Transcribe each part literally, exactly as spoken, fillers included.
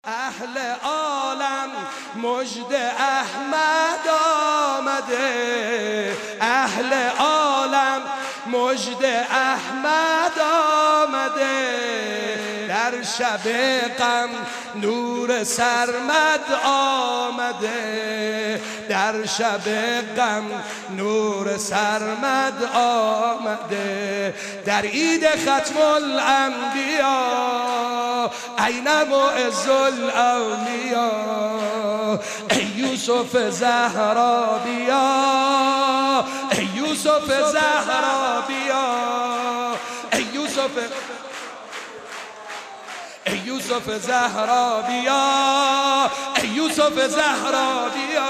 اهل عالم مجد احمد آمده، اهل عالم مجد احمد آمده، در شب غم نور سرمد آمده، در شب غم نور سرمد آمده، در عید ختم الانبیا این معز الاولیا، ای یوسف زهرا بیا، ای یوسف زهرا بیا، ای یوسف ای یوسف زهرا بیا، ای یوسف زهرا بیا.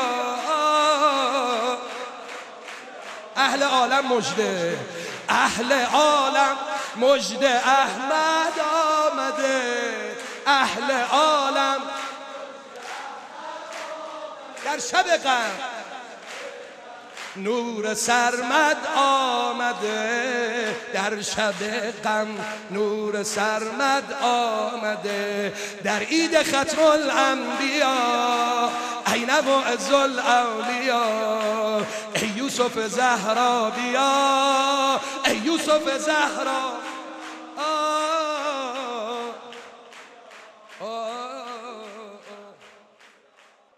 اهل عالم مجده، اهل عالم مجده احمد آمده، اهل عالم در شب غم نور سرمد آمده، در شب غم نور سرمد آمده، در عید ختم الانبیا این معز الاولیا، ای یوسف زهرا بیا، ای یوسف زهرا